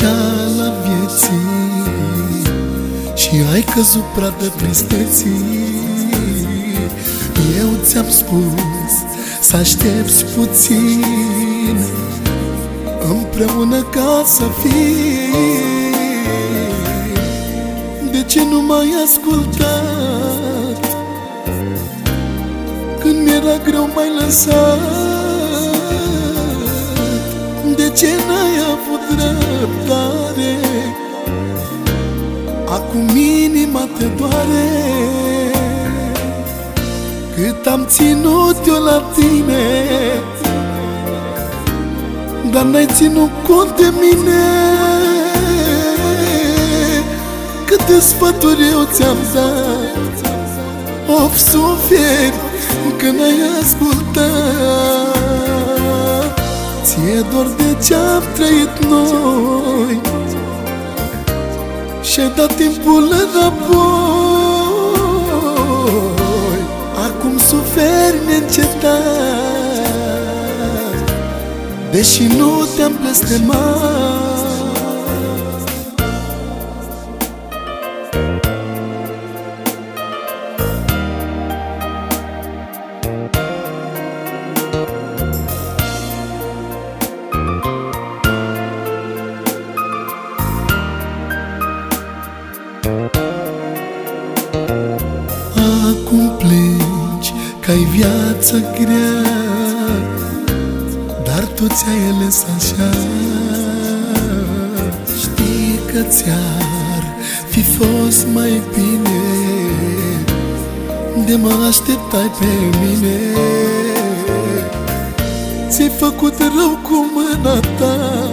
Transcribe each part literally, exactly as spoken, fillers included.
greșeala vieții și ai căzut pradă tristeții. Eu ți-am spus să aștepți puțin, împreună ca să fii. De ce nu m-ai ascultat? Când mi-era greu m-ai lăsat. De ce n-ai avut răbdare? Acum inima te doare. Cât am ținut eu la tine, dar n-ai ținut cont de mine. Câte sfaturi eu ți-am dat, of, suferi că n-ai ascultat. Ție dor de ce-am trăit noi și-ai dat timpul înapoi. Acum suferi neîncetat, deși nu te-am blestemat. Acum plângi că-ai viață grea, dar tu ți-ai ales așa. Știi că ți-ar fi fost mai bine de mă așteptai pe mine. Ți-ai făcut rău cu mâna ta,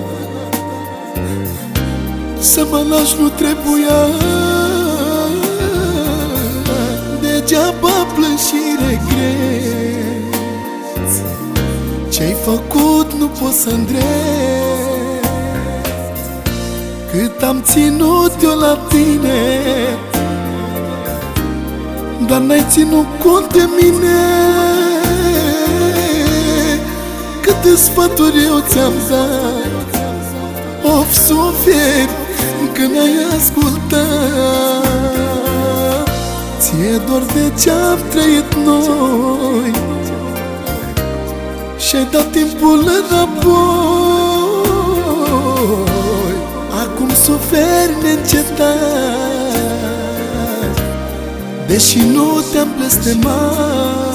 să mă lași nu trebuia. Degeaba plâng și regreți, ce-ai făcut nu poți să îndrept. Cât am ținut eu la tine, dar n-ai ținut cont de mine. Câte sfaturi eu ți-am dat, of, suferi că n-ai ascultat. Ție dor de ce-am trăit noi și-ai dat timpul înapoi. Acum suferi neîncetat, deși nu te-am blestemat.